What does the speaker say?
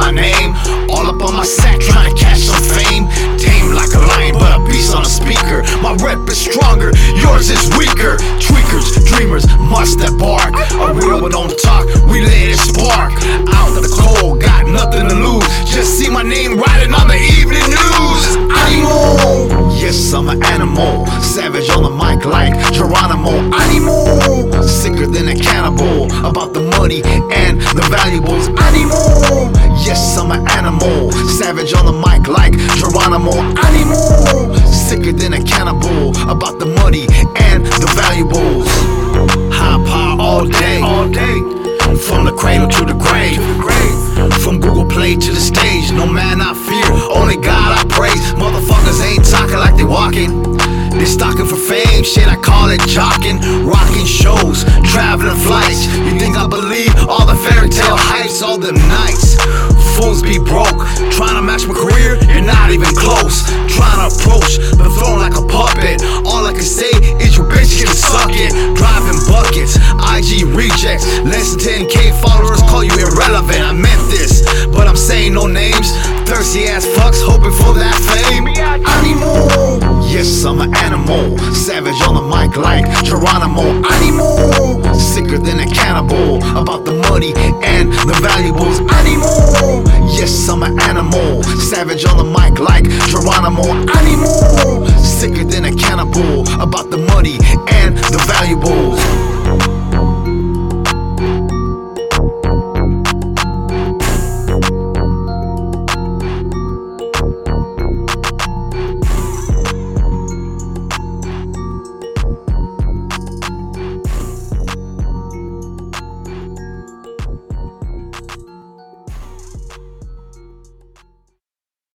my name. All up on my sack, trying to catch some fame. Tame like a lion, but a beast on a speaker. My rep is stronger, yours is weaker. Tweakers, dreamers, must that bark. A real but don't talk, we let it spark. Out of the cold, got nothing to lose. Just see my name riding on the evening news. Animal, yes I'm an animal. Savage on the mic like Geronimo. Animal, sicker than a cannibal. About the money and the valuables. Animal, yes I'm an animal. Savage on the mic like Geronimo. Animal, sicker than a cannibal. About the money and the valuables. High power all day, all day. From the cradle to the grave. From Google Play to the stage. No man I fear, only God I praise. Motherfuckers ain't talking like they walking. They stalking for fame, shit I call it jocking. Rocking shows, traveling flights. You think I believe all the fairy tale hypes? All them nights, fools be broke. Trying to match my career, you're not even close. Trying to approach, but thrown like a puppet. All I can say is you bitch can suck it. Driving buckets, IG rejects. Less than 10K followers call you irrelevant. I meant this, but I'm saying no names. Thirsty ass fucks hoping for that fame. Animal, yes I'm an animal. Savage on the mic like Geronimo. Animal, sicker than a cannibal. About the money and the valuables. Animal, yes I'm an animal. Savage on the mic like Geronimo. Animal, sicker than a cannibal. About the money and the valuables.